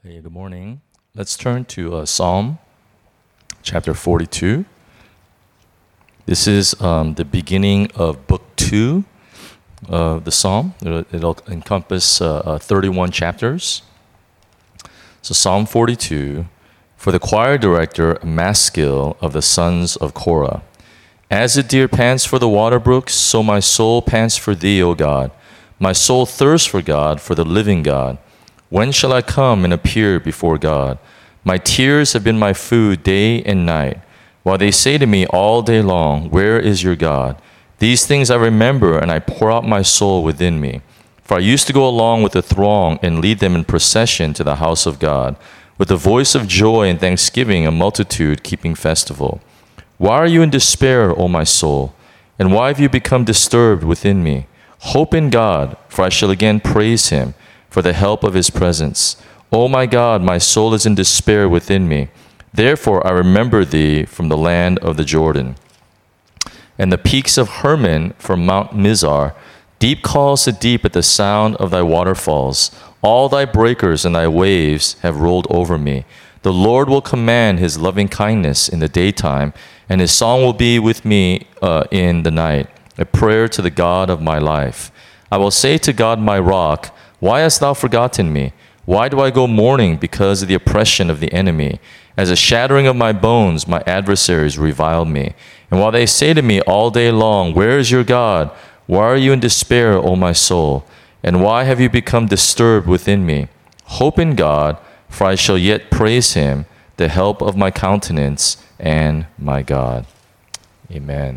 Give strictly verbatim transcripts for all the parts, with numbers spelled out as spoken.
Hey, good morning. Let's turn to uh, Psalm chapter forty-two. This is um, the beginning of book two of the Psalm. It'll, it'll encompass uh, uh, thirty-one chapters. So Psalm forty-two, for the choir director, Maskil of the sons of Korah. As the deer pants for the water brooks, so my soul pants for thee, O God. My soul thirsts for God, for the living God. When shall I come and appear before God? My tears have been my food day and night, while they say to me all day long, where is your God? These things I remember, and I pour out my soul within me. For I used to go along with the throng and lead them in procession to the house of God, with the voice of joy and thanksgiving, a multitude keeping festival. Why are you in despair, O my soul? And why have you become disturbed within me? Hope in God, for I shall again praise him, for the help of his presence. O my God, my soul is in despair within me. Therefore I remember thee from the land of the Jordan, and the peaks of Hermon from Mount Mizar. Deep calls to deep at the sound of thy waterfalls. All thy breakers and thy waves have rolled over me. The Lord will command his loving kindness in the daytime, and his song will be with me uh, in the night, a prayer to the God of my life. I will say to God my rock, why hast thou forgotten me? Why do I go mourning because of the oppression of the enemy? As a shattering of my bones, my adversaries revile me. And while they say to me all day long, where is your God? Why are you in despair, O my soul? And why have you become disturbed within me? Hope in God, for I shall yet praise him, the help of my countenance and my God. Amen.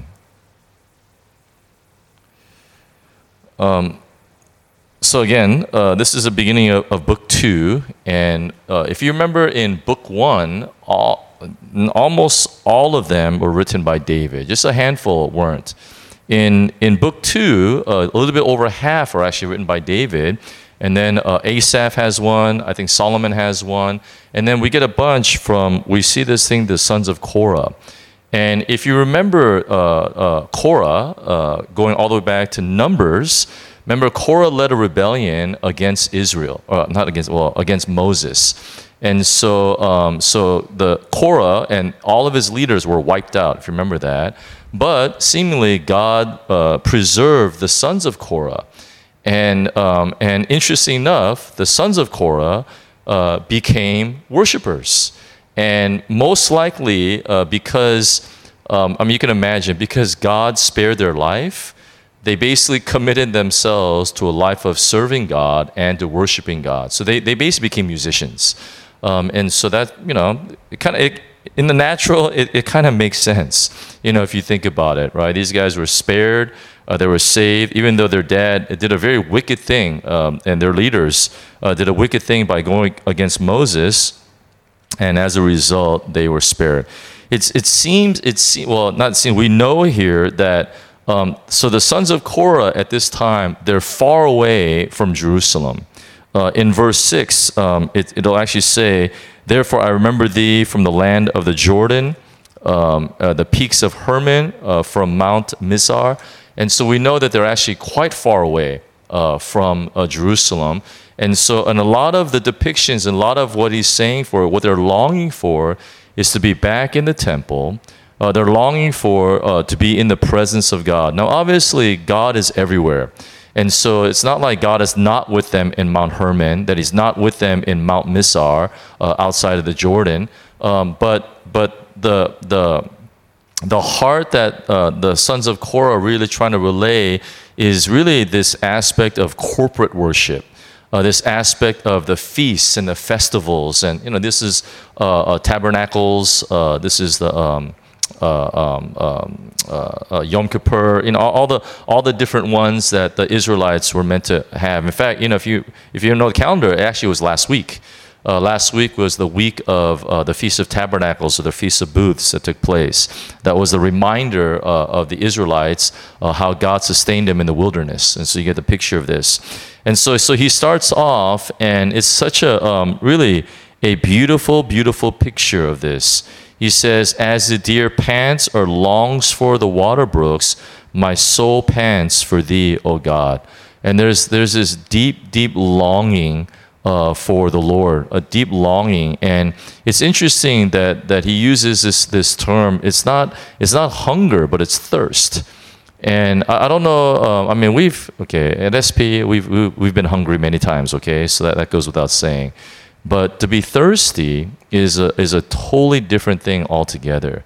Um, So again, uh, this is the beginning of, of book two, and uh, if you remember in book one, all, almost all of them were written by David. Just a handful weren't. In in book two, uh, a little bit over half are actually written by David, and then uh, Asaph has one. I think Solomon has one, and then we get a bunch from. We see this thing, the sons of Korah. And if you remember uh, uh, Korah, uh, going all the way back to Numbers. Remember, Korah led a rebellion against Israel, or not against, well, against Moses. And so, um, so the Korah and all of his leaders were wiped out, if you remember that. But seemingly, God uh, preserved the sons of Korah. And, um, and interesting enough, the sons of Korah uh, became worshipers. And most likely, uh, because, um, I mean, you can imagine, because God spared their life, they basically committed themselves to a life of serving God and to worshiping God. So they, they basically became musicians. Um, and so that, you know, it kind of, in the natural, it, it kind of makes sense, you know, if you think about it, right? These guys were spared, uh, they were saved, even though their dad did a very wicked thing, um, and their leaders uh, did a wicked thing by going against Moses, and as a result, they were spared. It's, it seems, it's, well, not seems, we know here that Um, so the sons of Korah at this time, they're far away from Jerusalem. Uh, in verse six, um, it, it'll actually say, therefore I remember thee from the land of the Jordan, um, uh, the peaks of Hermon, uh, from Mount Mizar. And so we know that they're actually quite far away uh, from uh, Jerusalem. And so, and a lot of the depictions and a lot of what he's saying for, what they're longing for is to be back in the temple. Uh, they're longing for uh, to be in the presence of God. Now, obviously, God is everywhere. And so it's not like God is not with them in Mount Hermon, that he's not with them in Mount Mizar, uh, outside of the Jordan. Um, but but the the the heart that uh, the sons of Korah are really trying to relay is really this aspect of corporate worship. Uh, this aspect of the feasts and the festivals. And, you know, this is uh, uh, tabernacles. Uh, this is the... Um, Uh, um, um, uh, uh, Yom Kippur, you know, all, all the all the different ones that the Israelites were meant to have. In fact, you know, if you if you know the calendar, it actually was last week. Uh, last week was the week of uh, the Feast of Tabernacles, or the Feast of Booths that took place. That was a reminder uh, of the Israelites, uh, how God sustained them in the wilderness. And so you get the picture of this. And so, so he starts off, and it's such a um, really a beautiful, beautiful picture of this. He says, as the deer pants or longs for the water brooks, my soul pants for thee, O God. And there's there's this deep, deep longing uh, for the Lord, a deep longing. And it's interesting that that he uses this this term. It's not it's not hunger, but it's thirst. And I, I don't know. Uh, I mean, we've okay at S P we've we- we've been hungry many times. Okay, so that, that goes without saying. But to be thirsty is a is a totally different thing altogether.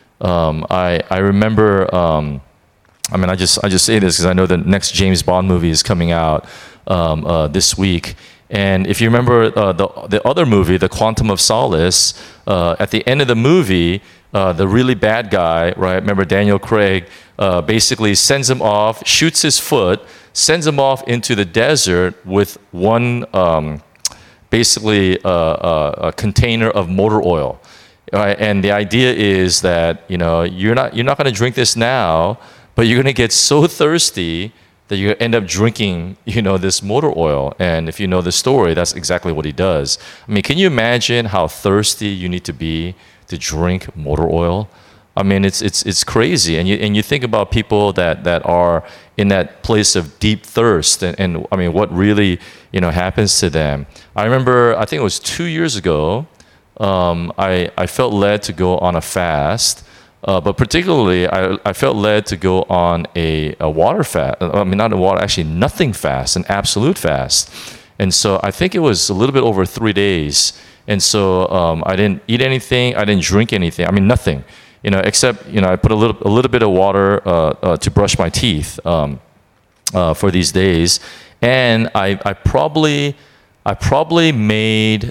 Um, I I remember. Um, I mean, I just I just say this because I know the next James Bond movie is coming out um, uh, this week. And if you remember uh, the the other movie, The Quantum of Solace, uh, at the end of the movie, uh, the really bad guy, right? Remember Daniel Craig uh, basically sends him off, shoots his foot, sends him off into the desert with one. Um, basically a, a, a container of motor oil. Right? And the idea is that, you know, you're not, you're not going to drink this now, but you're going to get so thirsty that you end up drinking, you know, this motor oil. And if you know the story, that's exactly what he does. I mean, can you imagine how thirsty you need to be to drink motor oil? I mean, it's it's it's crazy, and you and you think about people that, that are in that place of deep thirst, and, and I mean, what really you know happens to them. I remember, I think it was two years ago, um, I I felt led to go on a fast, uh, but particularly I I felt led to go on a, a water fast. I mean, not a water, actually nothing fast, an absolute fast, and so I think it was a little bit over three days, and so um, I didn't eat anything, I didn't drink anything, I mean nothing. You know, except you know, I put a little a little bit of water uh, uh, to brush my teeth um, uh, for these days, and I, I probably I probably made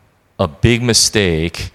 a big mistake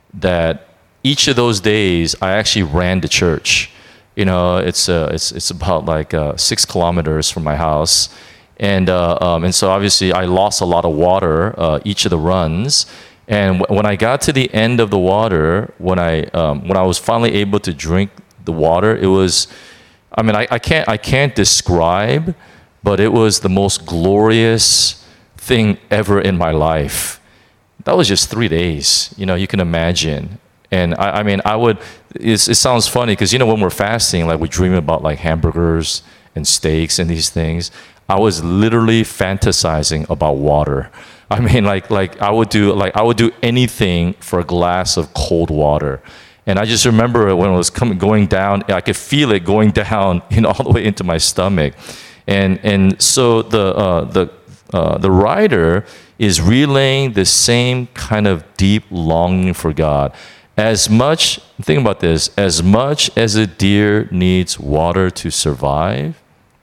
that each of those days I actually ran to church. You know, it's uh, it's it's about like uh, six kilometers from my house, and uh, um, and so obviously I lost a lot of water uh, each of the runs. And w- when I got to the end of the water, when I um, when I was finally able to drink the water, it was, I mean, I, I can't I can't describe, but it was the most glorious thing ever in my life. That was just three days, you know. You can imagine. And I, I mean, I would. It's, it sounds funny because you know when we're fasting, like we dream about like hamburgers and steaks and these things. I was literally fantasizing about water. I mean, like, like I would do, like I would do anything for a glass of cold water, and I just remember when it was coming, going down. I could feel it going down, you know, all the way into my stomach, and and so the uh, the uh, the writer is relaying the same kind of deep longing for God. As much, think about this, as much as a deer needs water to survive,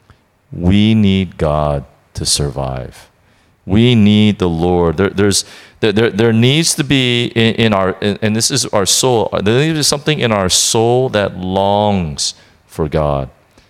we need God to survive. We need the Lord. There, there's, there, there needs to be in, in our, and this is our soul, there needs to be something in our soul that longs for God.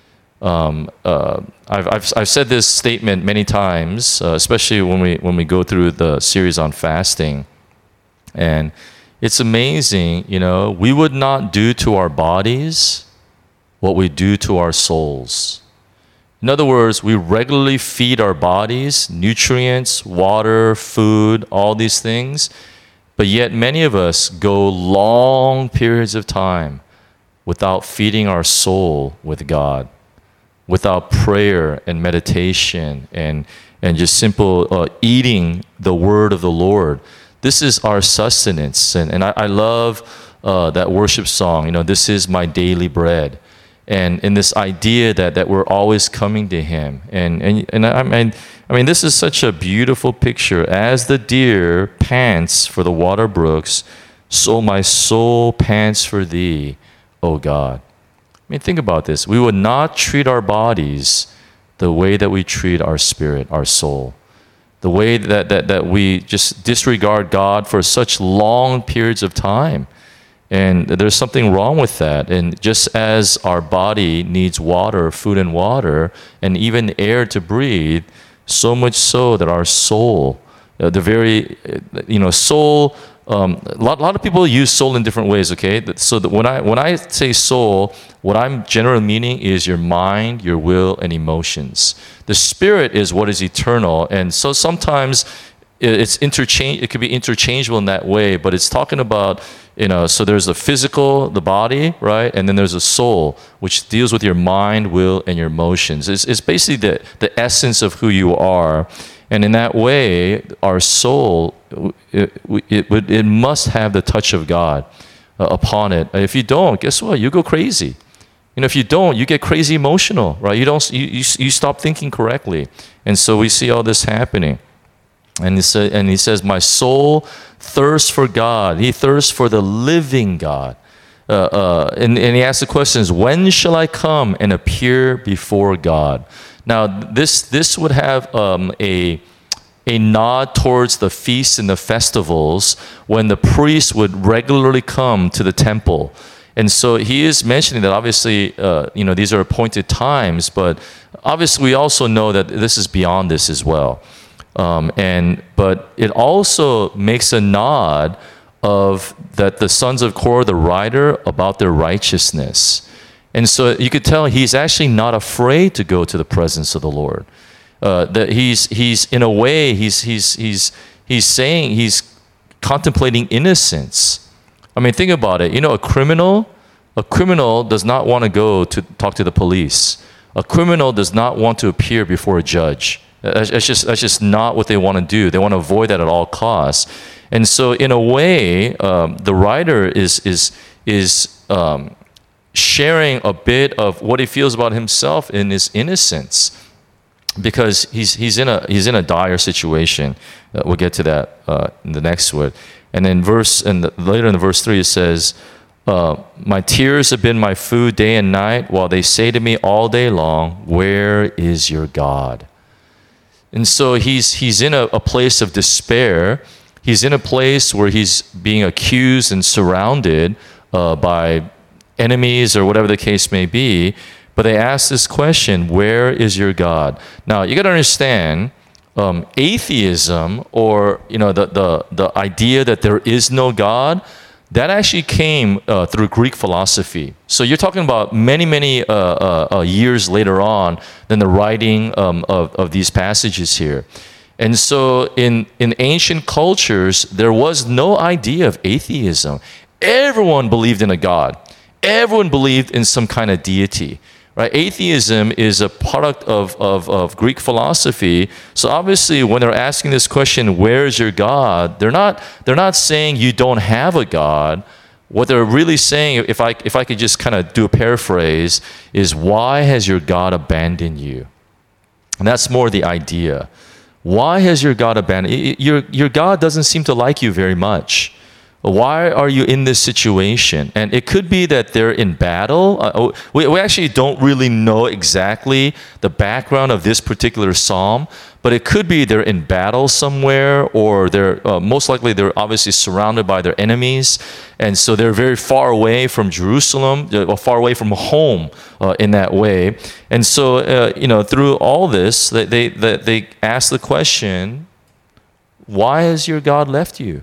Um, uh, I've, I've, I've said this statement many times, uh, especially when we, when we go through the series on fasting. And it's amazing, you know, we would not do to our bodies what we do to our souls. In other words, we regularly feed our bodies nutrients, water, food, all these things, but yet many of us go long periods of time without feeding our soul with God, without prayer and meditation and, and just simple uh, eating the word of the Lord. This is our sustenance. And, and I, I love uh, that worship song, you know, this is my daily bread. And in this idea that, that we're always coming to Him, and and and I mean, I mean, this is such a beautiful picture. As the deer pants for the water brooks, so my soul pants for Thee, O God. I mean, think about this. We would not treat our bodies the way that we treat our spirit, our soul, the way that that that we just disregard God for such long periods of time. And there's something wrong with that. And just as our body needs water, food and water, and even air to breathe, so much so that our soul, uh, the very, uh, you know, soul, um, a, lot, a lot of people use soul in different ways, okay? So that when I, when I say soul, what I'm generally meaning is your mind, your will, and emotions. The spirit is what is eternal. And so sometimes it's interchange, it could be interchangeable in that way, but it's talking about, you know, so there's the physical, the body, right? And then there's a soul, which deals with your mind, will, and your emotions. It's, it's basically the, the essence of who you are. And in that way, our soul, it, it, it, it must have the touch of God uh, upon it. If you don't, guess what? You go crazy. You know, if you don't, you get crazy emotional, right? You don't, you, you, you stop thinking correctly. And so we see all this happening. And he, say, and he says, my soul thirsts for God. He thirsts for the living God. Uh, uh, and, and he asks the questions, when shall I come and appear before God? Now, this, this would have um, a, a nod towards the feasts and the festivals when the priests would regularly come to the temple. And so he is mentioning that obviously, uh, you know, these are appointed times, but obviously we also know that this is beyond this as well. Um, and but it also makes a nod of that the sons of Korah, the writer, about their righteousness. And so you could tell he's actually not afraid to go to the presence of the Lord. Uh, that he's he's in a way he's he's he's he's saying he's contemplating innocence. I mean, think about it. You know, a criminal, a criminal does not want to go to talk to the police. A criminal does not want to appear before a judge. That's just that's just not what they want to do. They want to avoid that at all costs. And so, in a way, um, the writer is is is um, sharing a bit of what he feels about himself in his innocence, because he's he's in a he's in a dire situation. Uh, we'll get to that uh, in the next word. And then verse and the, later in the verse three it says, uh, "My tears have been my food day and night, while they say to me all day long, 'Where is your God?'" And so he's he's in a, a place of despair. He's in a place where he's being accused and surrounded uh, by enemies or whatever the case may be. But they ask this question, "Where is your God?" Now you got to understand. Um, atheism, or you know, the, the the idea that there is no God, that actually came uh, through Greek philosophy. So you're talking about many many uh, uh, uh, years later on than the writing um, of of these passages here. And so in in ancient cultures, there was no idea of atheism. Everyone believed in a God. Everyone believed in some kind of deity. Right? Atheism is a product of, of, of Greek philosophy. So obviously, when they're asking this question, "Where is your God?" they're not they're not saying you don't have a God. What they're really saying, if I if I could just kind of do a paraphrase, is, "Why has your God abandoned you?" And that's more the idea. Why has your God abandoned your your God doesn't seem to like you very much. Why are you in this situation? And it could be that they're in battle. Uh, we, we actually don't really know exactly the background of this particular psalm, but it could be they're in battle somewhere, or they're uh, most likely they're obviously surrounded by their enemies, and so they're very far away from Jerusalem, or far away from home uh, in that way. And so, uh, you know, through all this, they, they they they ask the question, "Why has your God left you?"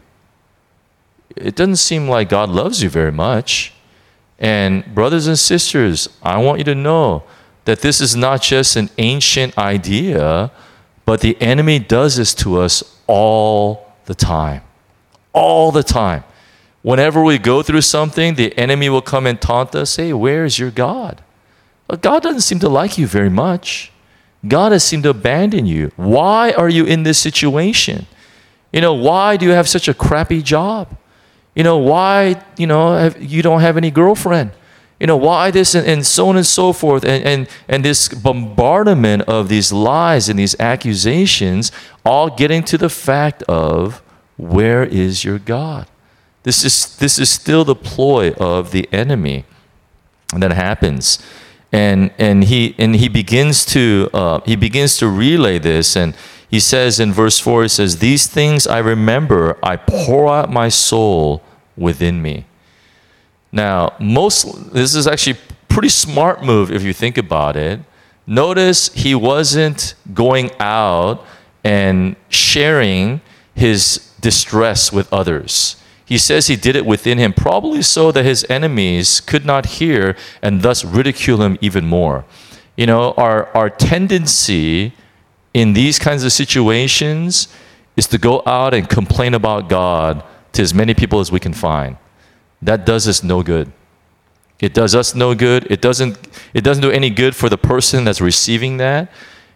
It doesn't seem like God loves you very much. And brothers and sisters, I want you to know that this is not just an ancient idea, but the enemy does this to us all the time. All the time. Whenever we go through something, the enemy will come and taunt us, "Hey, where is your God?" Well, God doesn't seem to like you very much. God has seemed to abandon you. Why are you in this situation? You know, why do you have such a crappy job? You know, why, you know, have, you don't have any girlfriend? You know, why this and, and so on and so forth. And, and, and this bombardment of these lies and these accusations, all getting to the fact of, where is your God? This is, this is still the ploy of the enemy that happens. And, and, he, and he, begins to, uh, he begins to relay this. And he says in verse four, he says, "These things I remember, I pour out my soul within me." Now, most this is actually a pretty smart move if you think about it. Notice he wasn't going out and sharing his distress with others. He says he did it within him, probably so that his enemies could not hear and thus ridicule him even more. You know, our, our tendency in these kinds of situations is to go out and complain about God to as many people as we can find. That does us no good. It does us no good. It doesn't, it doesn't do any good for the person that's receiving that.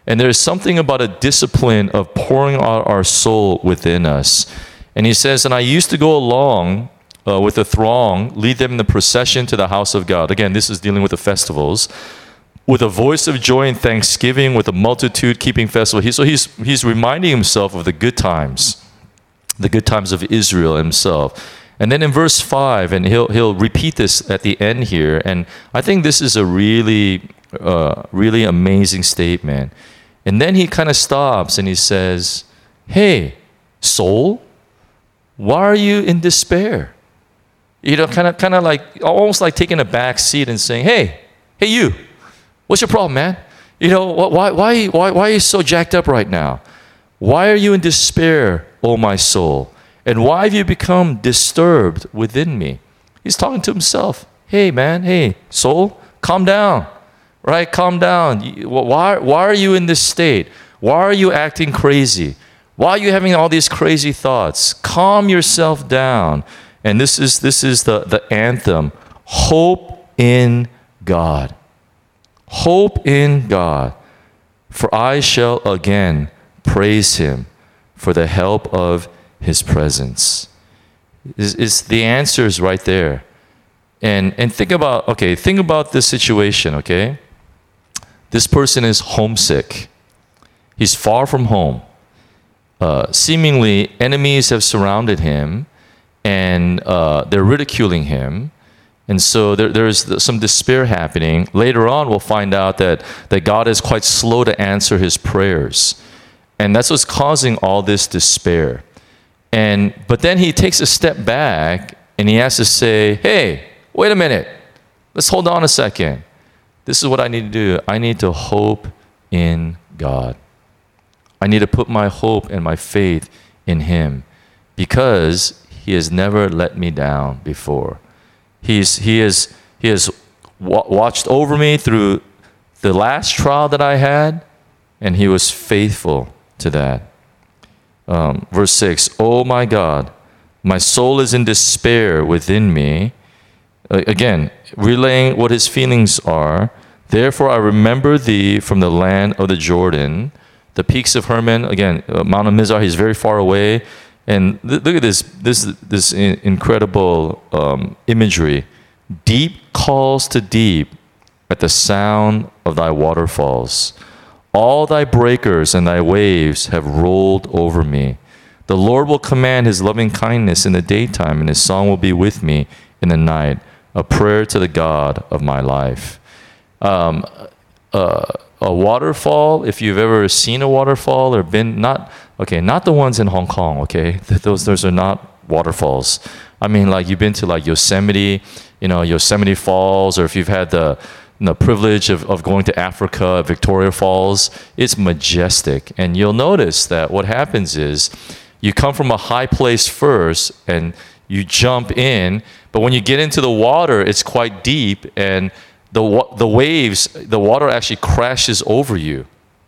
And there's something about a discipline of pouring out our soul within us. And he says, and I used to go along uh, with the throng, lead them in the procession to the house of God. Again, this is dealing with the festivals. With a voice of joy and thanksgiving, with a multitude keeping festival. He, so he's, he's reminding himself of the good times, the good times of Israel himself. And then in verse five, and he'll, he'll repeat this at the end here, and I think this is a really, uh, really amazing statement. And then he kind of stops and he says, hey, soul, why are you in despair? You know, kind of, kind of like, almost like taking a back seat and saying, hey, hey, you, what's your problem, man? You know, why, why, why, why are you so jacked up right now? Why are you in despair, O my soul? And why have you become disturbed within me? He's talking to himself. Hey, man, hey, soul, calm down. Right? Calm down. Why, why are you in this state? Why are you acting crazy? Why are you having all these crazy thoughts? Calm yourself down. And this is, this is the, the anthem. Hope in God. Hope in God. For I shall again praise him for the help of his presence. Is, is the answer is right there. And, and think about, okay, think about this situation, okay? This person is homesick. He's far from home. Uh, seemingly, enemies have surrounded him, and uh, they're ridiculing him. And so there, there's some despair happening. Later on, we'll find out that, that God is quite slow to answer his prayers. And that's what's causing all this despair. And but then he takes a step back, and he has to say, hey, wait a minute. Let's hold on a second. This is what I need to do. I need to hope in God. I need to put my hope and my faith in him because he has never let me down before. He's, he, is, he has w- watched over me through the last trial that I had, and he was faithful to that. Um, verse six, oh my God, my soul is in despair within me. Again, relaying what his feelings are. Therefore, I remember thee from the land of the Jordan, the peaks of Hermon. Again, uh, Mount of Mizar. He's very far away, and th- look at this this this in- incredible um, imagery. Deep calls to deep at the sound of thy waterfalls. All thy breakers and thy waves have rolled over me. The Lord will command his loving kindness in the daytime, and his song will be with me in the night. A prayer to the God of my life. Um, uh, a waterfall, if you've ever seen a waterfall or been, not, okay, not the ones in Hong Kong, okay? Those, those are not waterfalls. I mean, like you've been to like Yosemite, you know, Yosemite Falls, or if you've had the, the privilege of, of going to Africa, Victoria Falls, it's majestic. And you'll notice that what happens is you come from a high place first and you jump in, but when you get into the water, it's quite deep, and the the waves, the water actually crashes over you.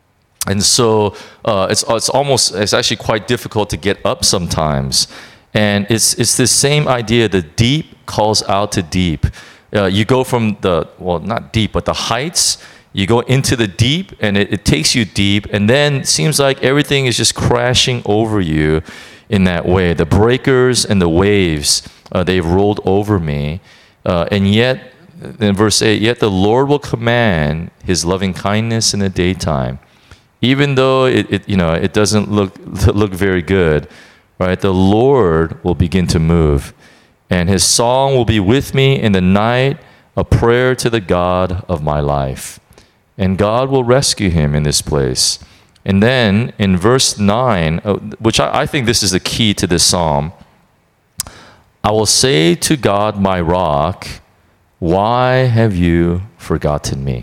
And so uh, it's it's almost, it's actually quite difficult to get up sometimes. And it's it's this same idea, the deep calls out to deep. Uh, you go from the, well, not deep, but the heights, you go into the deep, and it, it takes you deep, and then it seems like everything is just crashing over you in that way. The breakers and the waves, uh, they've rolled over me. Uh, and yet, in verse eight, yet the Lord will command his loving kindness in the daytime. Even though it, it you know, it doesn't look, look very good, right? The Lord will begin to move. And his song will be with me in the night, a prayer to the God of my life. And God will rescue him in this place. And then in verse nine, which I, I think this is the key to this psalm, I will say to God, my rock, why have you forgotten me?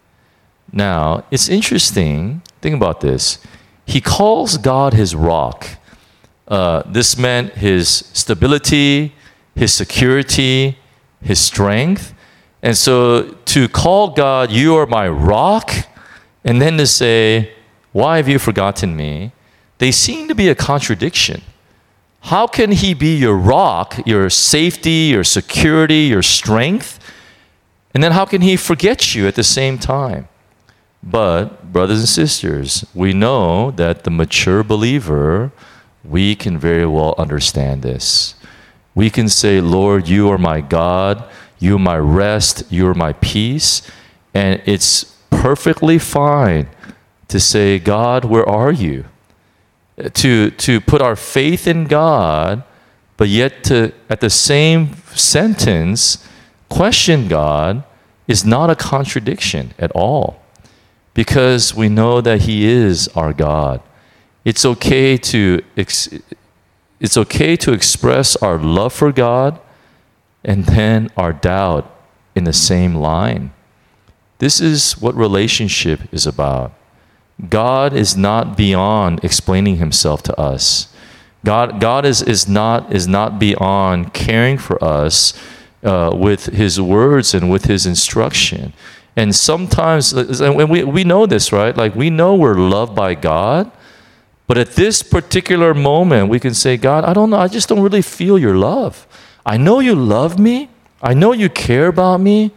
Now, it's interesting. Think about this. He calls God his rock. Uh, this meant his stability, his security, his strength. And so to call God, you are my rock, and then to say, why have you forgotten me? They seem to be a contradiction. How can he be your rock, your safety, your security, your strength? And then how can he forget you at the same time? But, brothers and sisters, we know that the mature believer, we can very well understand this. We can say, Lord, you are my God, you are my rest, you are my peace. And it's perfectly fine to say, God, where are you? To, to put our faith in God, but yet to, at the same sentence, question God is not a contradiction at all. Because we know that He is our God. It's okay to ex- it's okay to express our love for God and then our doubt in the same line. This is what relationship is about. God is not beyond explaining Himself to us. God, God is, is, not, is not beyond caring for us uh, with His words and with His instruction. And sometimes, and we, we know this, right? Like, we know we're loved by God, but at this particular moment, we can say, God, I don't know, I just don't really feel your love. I know you love me. I know you care about me.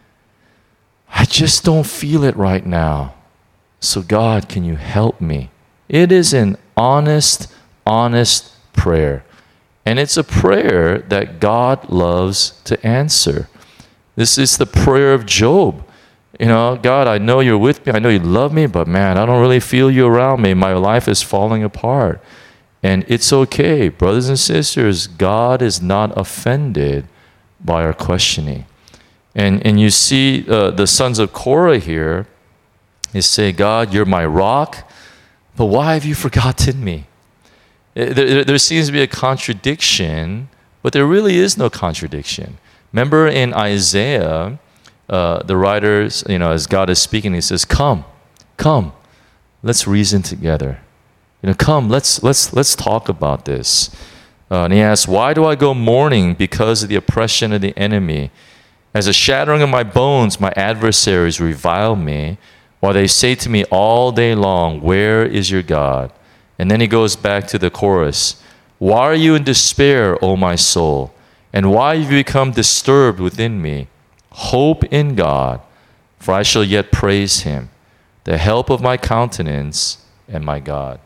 I just don't feel it right now. So, God, can you help me? It is an honest, honest prayer. And it's a prayer that God loves to answer. This is the prayer of Job. You know, God, I know you're with me. I know you love me, but man, I don't really feel you around me. My life is falling apart. And it's okay. Brothers and sisters, God is not offended by our questioning. And, and you see uh, the sons of Korah here, they say, God, you're my rock, but why have you forgotten me? There, there seems to be a contradiction, but there really is no contradiction. Remember in Isaiah, Uh, the writers, you know, as God is speaking, He says, "Come, come, let's reason together. You know, come, let's let's let's talk about this." Uh, and He asks, "Why do I go mourning because of the oppression of the enemy? As a shattering of my bones, my adversaries revile me, while they say to me all day long, 'Where is your God?'" And then He goes back to the chorus, "Why are you in despair, O my soul? And why have you become disturbed within me? Hope in God, for I shall yet praise Him, the help of my countenance and my God."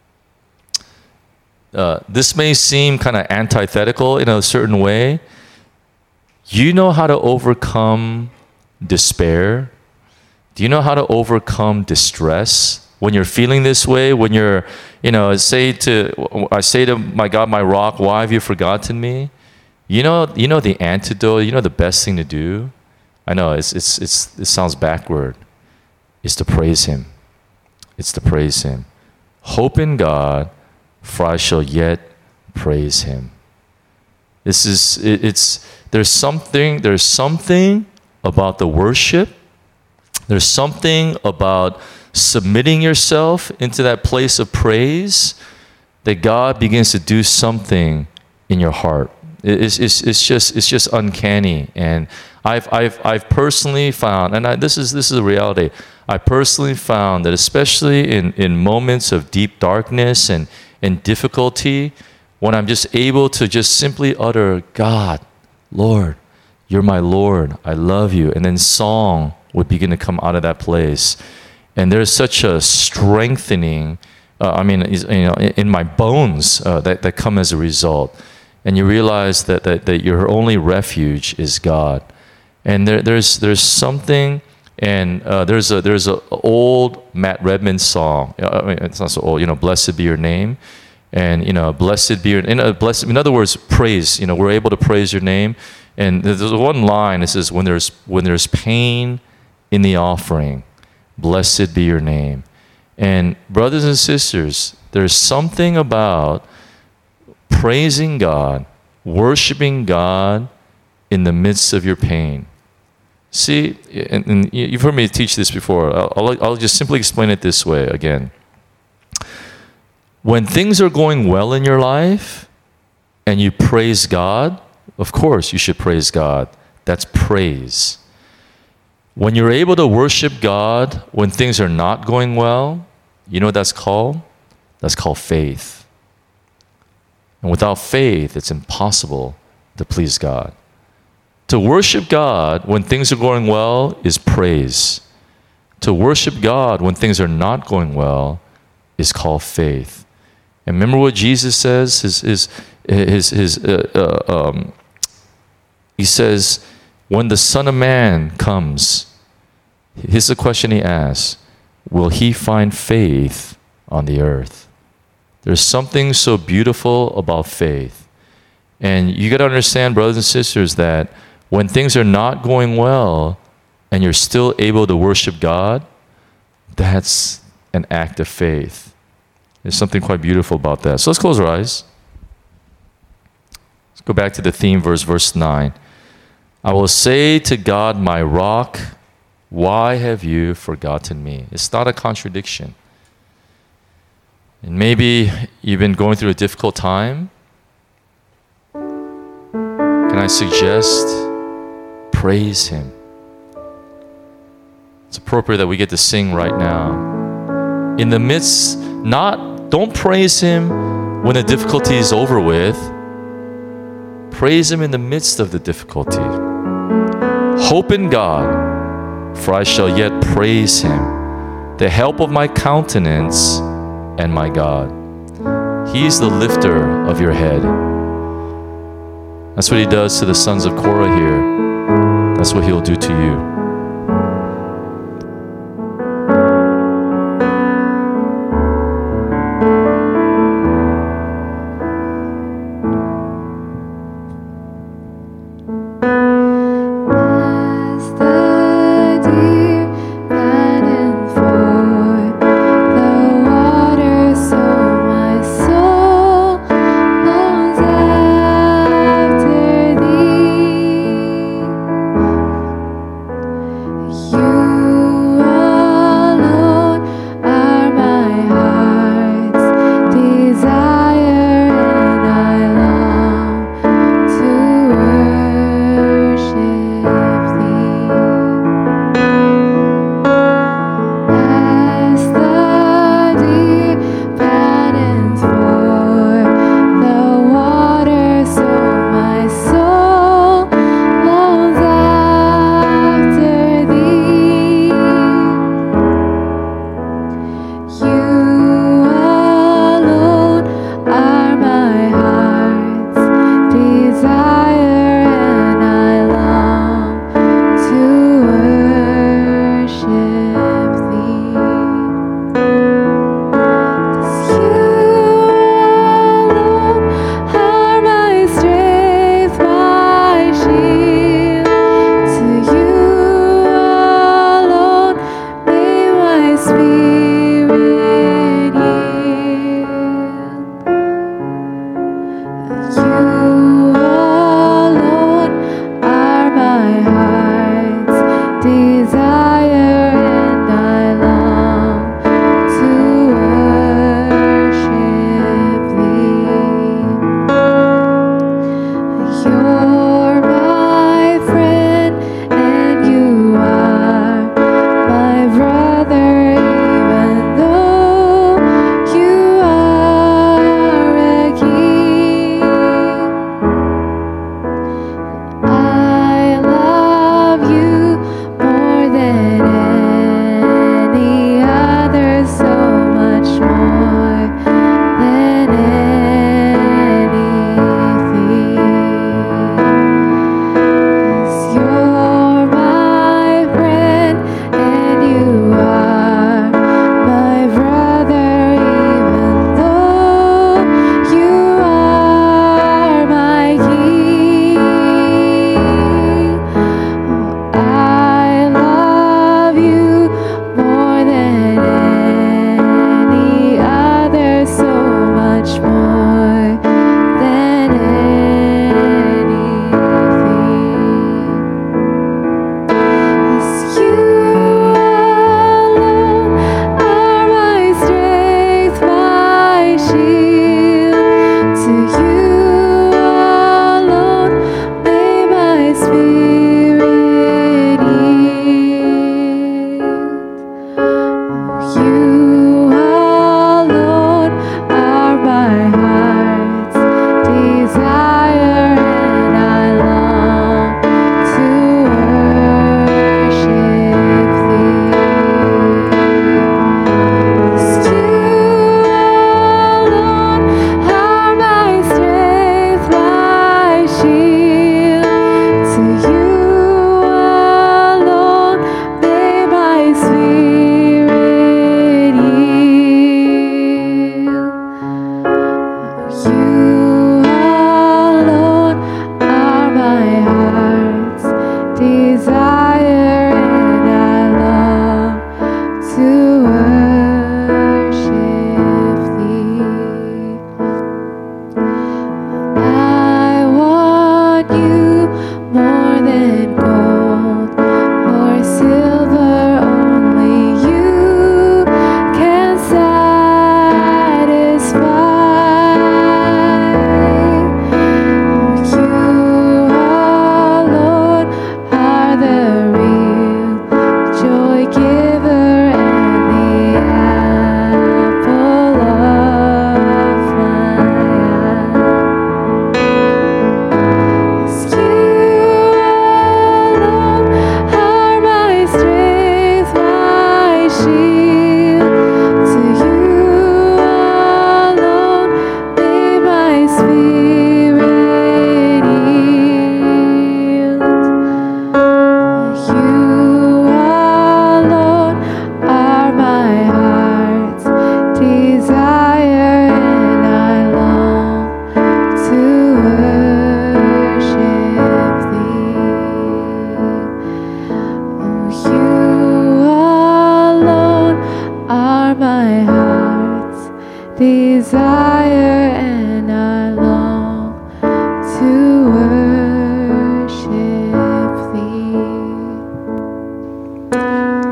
Uh, this may seem kind of antithetical in a certain way. You know how to overcome despair? Do you know how to overcome distress? When you're feeling this way, when you're, you know, say to, I say to my God, my rock, why have you forgotten me? You know, you know the antidote, you know the best thing to do? I know it's, it's, it's, it sounds backward. It's to praise Him. It's to praise Him. Hope in God, for I shall yet praise Him. This is, it, it's, there's something, there's something about the worship. There's something about submitting yourself into that place of praise that God begins to do something in your heart. It's, it's, it's just, it's just uncanny. And I've, I've, I've personally found, and I, this is, this is a reality, I personally found that especially in, in moments of deep darkness and, and difficulty, when I'm just able to just simply utter, God, Lord, you're my Lord, I love you. And then song would begin to come out of that place. And there's such a strengthening, uh, I mean, you know, in my bones uh, that, that come as a result. And you realize that, that, that your only refuge is God. And there, there's, there's something, and uh, there's a there's a old Matt Redman song. I mean, it's not so old, you know, "Blessed be your name," and you know, "Blessed be your," in, uh, blessed, in other words, praise. You know, we're able to praise your name. And there's one line. It says, "When there's when there's pain in the offering, blessed be your name." And brothers and sisters, there's something about praising God, worshiping God in the midst of your pain. See, and, and you've heard me teach this before. I'll, I'll, I'll just simply explain it this way again. When things are going well in your life and you praise God, of course you should praise God. That's praise. When you're able to worship God when things are not going well, you know what that's called? That's called faith. And without faith, it's impossible to please God. To worship God when things are going well is praise. to worship God when things are not going well is called faith. And remember what Jesus says? His, his, his, his, uh, uh, um, he says, when the Son of Man comes, here's the question he asks, will he find faith on the earth? There's something so beautiful about faith. And you got to understand, brothers and sisters, that when things are not going well and you're still able to worship God, that's an act of faith. There's something quite beautiful about that. So let's close our eyes. Let's go back to the theme verse, verse nine. I will say to God, my rock, why have you forgotten me? It's not a contradiction. And maybe you've been going through a difficult time. Can I suggest praise Him? It's appropriate that we get to sing right now. In the midst, not, don't praise Him when the difficulty is over with. Praise Him in the midst of the difficulty. Hope in God, for I shall yet praise Him, the help of my countenance and my God. He is the lifter of your head. That's what He does to the sons of Korah here. That's what He'll do to you.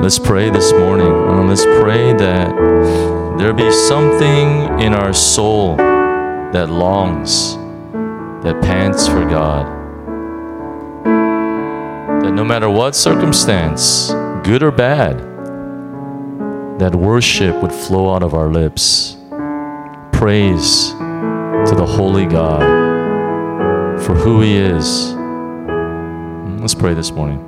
Let's pray this morning. Uh, let's pray that there be something in our soul that longs, that pants for God. That no matter what circumstance, good or bad, that worship would flow out of our lips. Praise to the Holy God for who He is. Let's pray this morning.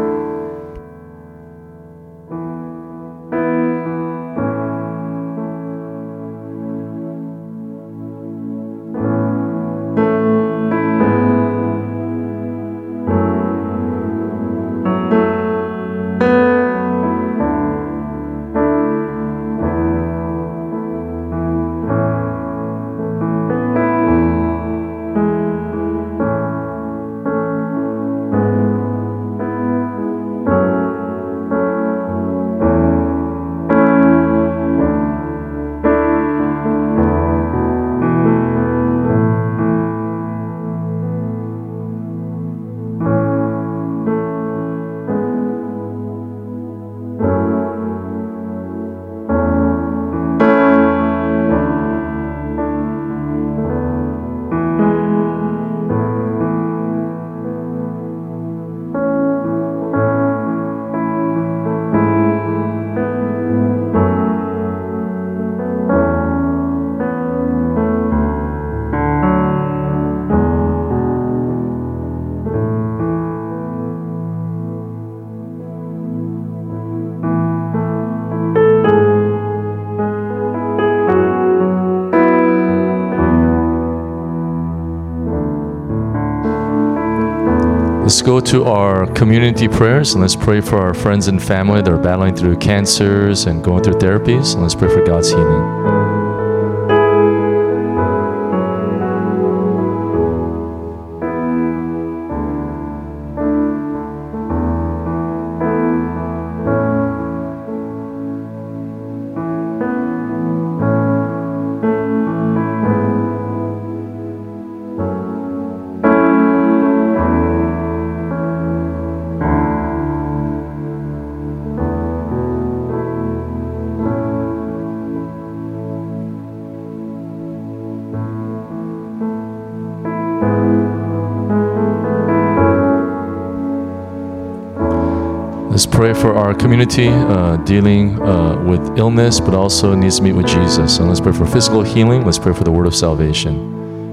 Let's go to our community prayers and let's pray for our friends and family that are battling through cancers and going through therapies. And let's pray for God's healing. Let's pray for our community uh, dealing uh, with illness, but also needs to meet with Jesus. And let's pray for physical healing. Let's pray for the word of salvation.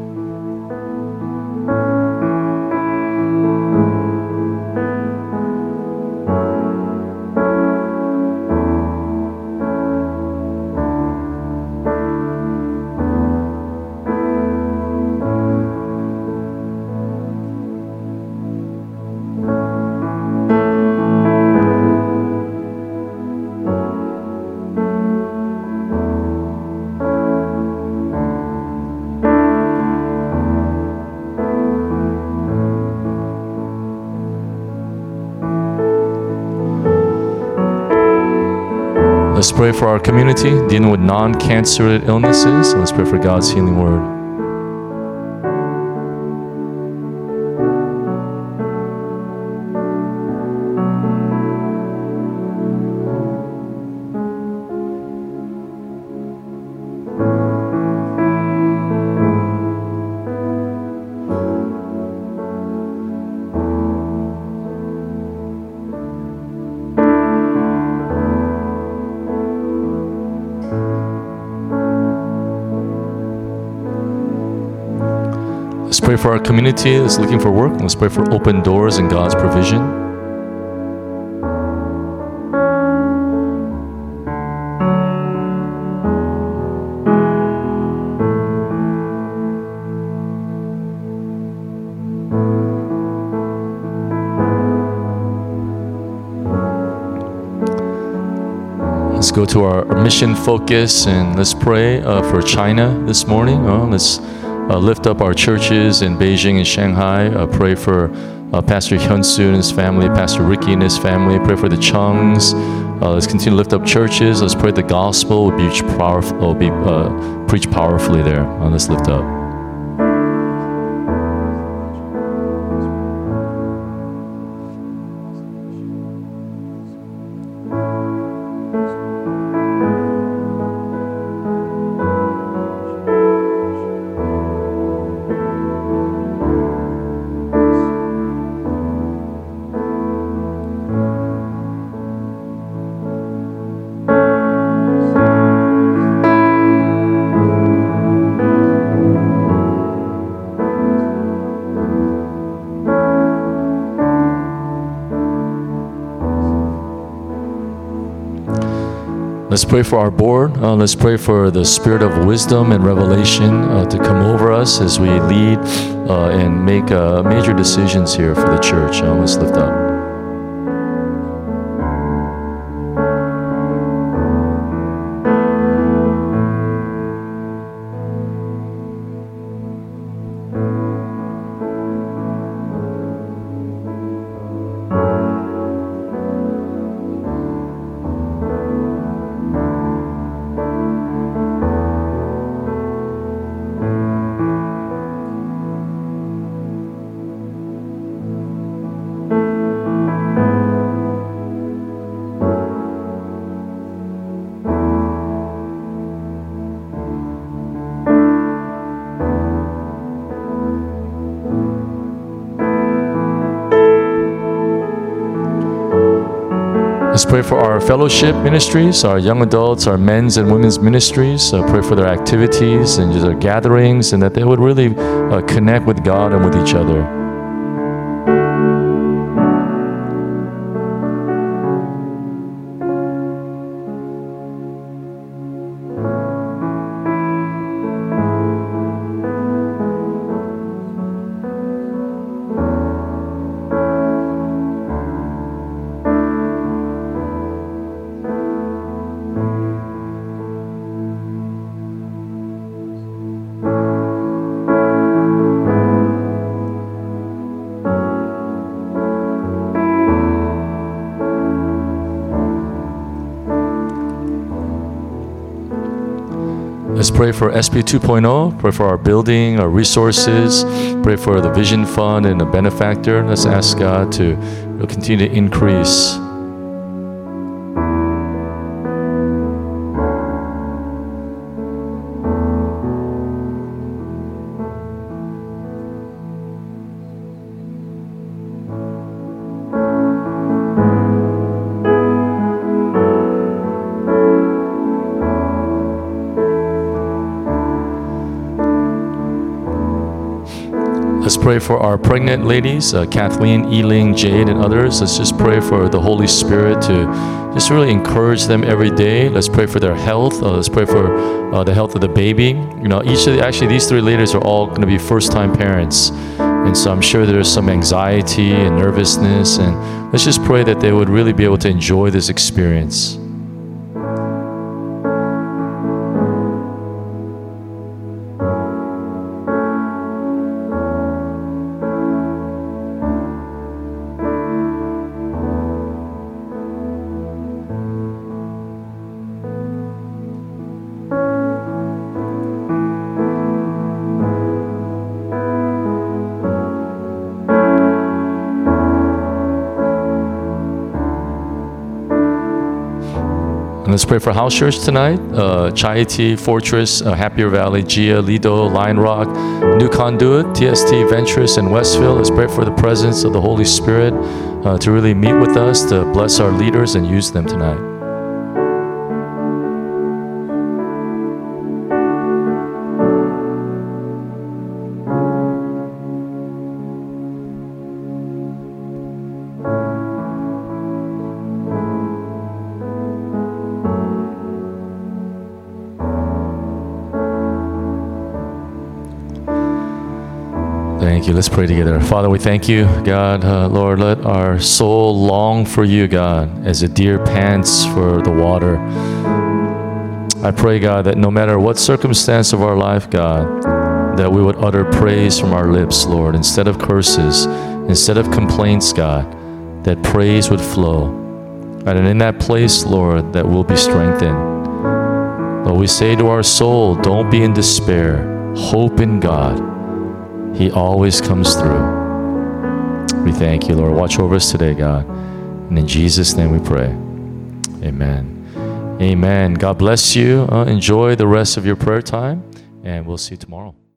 Let's pray for our community dealing with non-cancer illnesses. Let's pray for God's healing word. Let's pray for our community that's looking for work. Let's pray for open doors and God's provision. Let's go to our mission focus and let's pray uh, for China this morning. Uh, let's Uh, lift up our churches in Beijing and Shanghai. Uh, pray for uh, Pastor Hyun-soo and his family, Pastor Ricky and his family. Pray for the Chungs. Uh, let's continue to lift up churches. Let's pray the gospel will be, powerful, will be uh, preached powerfully there. Uh, let's lift up. Let's pray for our board. Uh, let's pray for the spirit of wisdom and revelation uh, to come over us as we lead uh, and make uh, major decisions here for the church. Uh, let's lift up. Let's pray for our fellowship ministries, our young adults, our men's and women's ministries. Uh, pray for their activities and just their gatherings, and that they would really uh, connect with God and with each other. Let's pray for S P two point oh, pray for our building, our resources, pray for the Vision Fund and the benefactor. Let's ask God to continue to increase. Let's pray for our pregnant ladies, uh, Kathleen, Eling, Jade, and others. Let's just pray for the Holy Spirit to just really encourage them every day. Let's pray for their health. Uh, let's pray for uh, the health of the baby. You know, each of the, actually these three ladies are all going to be first-time parents, and so I'm sure there's some anxiety and nervousness. And let's just pray that they would really be able to enjoy this experience. And let's pray for house church tonight. Uh, Chaiti, Fortress, uh, Happier Valley, Gia, Lido, Lion Rock, New Conduit, T S T, Venturous, and Westfield. Let's pray for the presence of the Holy Spirit uh, to really meet with us, to bless our leaders and use them tonight. Thank you. Let's pray together. Father, we thank you, God. Uh, Lord, let our soul long for you, God, as a deer pants for the water. I pray, God, that no matter what circumstance of our life, God, that we would utter praise from our lips, Lord, instead of curses, instead of complaints, God, that praise would flow. God, and in that place, Lord, that we'll be strengthened. Lord, we say to our soul, don't be in despair. Hope in God. He always comes through. We thank you, Lord. Watch over us today, God. And in Jesus' name we pray. Amen. Amen. God bless you. Uh, enjoy the rest of your prayer time, and we'll see you tomorrow.